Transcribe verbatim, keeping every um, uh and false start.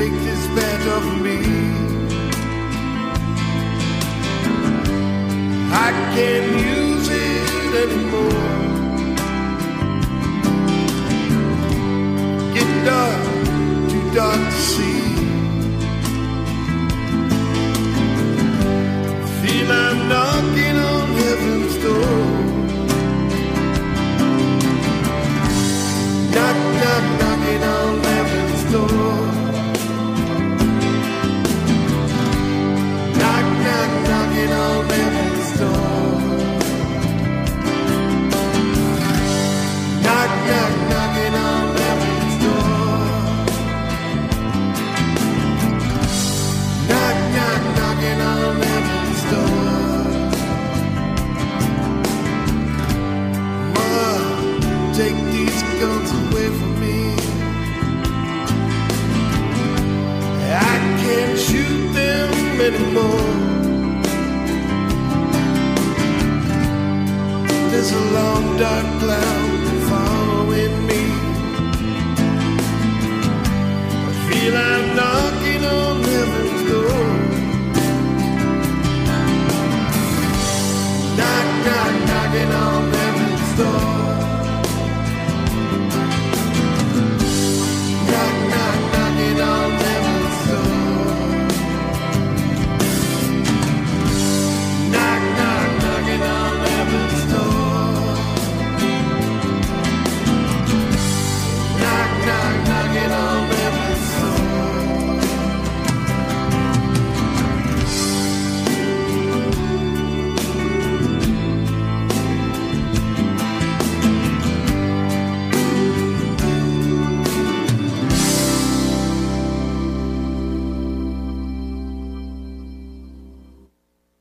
take this badge off of me. I can't use it anymore. Get dark, too dark to see. Feel I'm knocking on heaven's door. Knock, knock, knocking on heaven's door. Knock, knock, knocking on heaven's door. Knock, knock, knocking on heaven's door. Knock, knock, knocking on heaven's door. Ma, take these guns away from me. I can't shoot them anymore. There's a long dark cloud following me. I feel I'm not